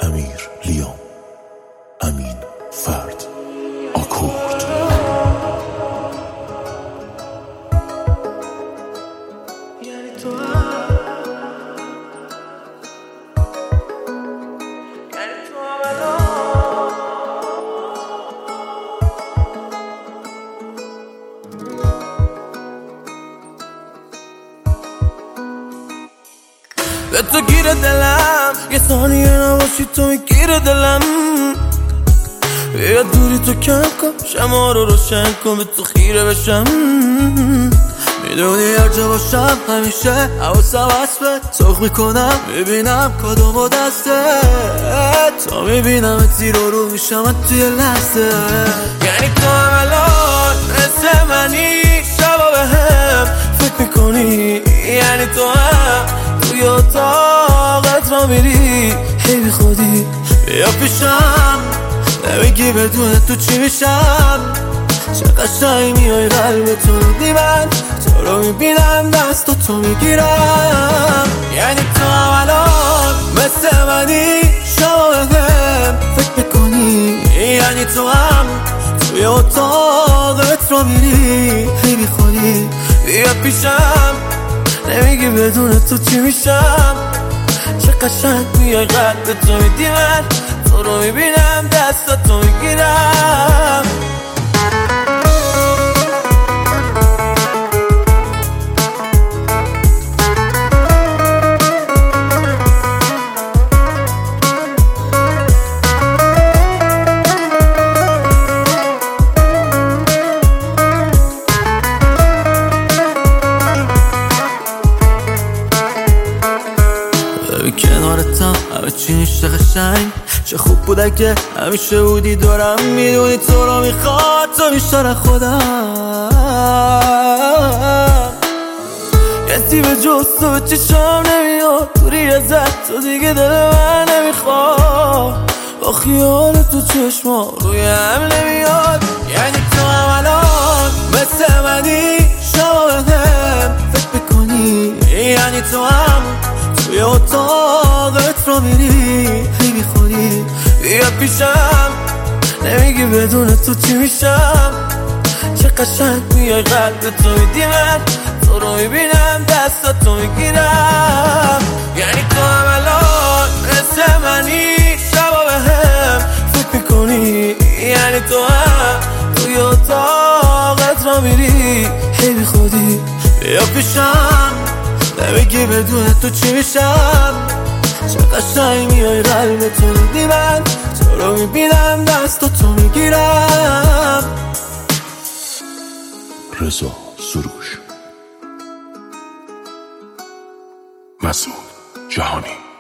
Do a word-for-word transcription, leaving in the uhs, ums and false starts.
امیر لیام، امین فرد، آکورد. به تو گیر دلم، یه ثانیه نباشی تو میگیر دلم. بیا دوری تو کم کن، شما رو روشن کن، به تو خیره بشم. میدونی هر جا باشم همیشه حواسم هست بهت، سرخ میکنم میبینم کدوم و دسته تا میبینم زیر و رو میشم توی لحظه. یعنی تو هم الان مثل منی، شبا به هم فکر میکنی. یعنی تو هم توی اتاقت را میری هی بی خودی. بیا پیشم نمیگی بدون تو چی میشم. چه قشنگ میای قلب تو میدی، من تو رو میبینم دست تو میگیرم. یعنی تو هم الان مثل منی، شما به هم فکر میکنی. یعنی تو هم توی اتاقت را میری هی بی خودی. بیا پیشم نمیگی بدون تو چی میشم. چه قشنگ میای قلب تو میدی، من تو رو میبینم دست تو میگیرم. کنارتم همه چی میشه قشنگ. چه خوب بوده که همیشه بودی دورم. میدونی تو رو میخواد تو بیشتر خودم. کسی به جز تو به چشم نمیاد، دوری ازت تو دیگه دل من نمیخواد. با خیال تو چشما روی هم نمیاد. یعنی تو هم الان مثل منی، شما به هم فکر میکنی. یعنی تو هم توی اتاقت را میری هی بی خودی. بیا پیشم نمیگی بدون تو چی میشم. چه قشنگ میای قلب تو میدی، من تو رو میبینم دست تو میگیرم. یعنی تو هم الان مثل منی، شبا به هم فکر میکنی. یعنی تو هم توی اتاقت را میری هی بی خودی. بیا پیشم نمیگی بدون تو چی میشم. چه قشنگ میای قلب تو میدی، من تو رو میبینم دست تو میگیرم. رضا سروش، مسعود جهانی.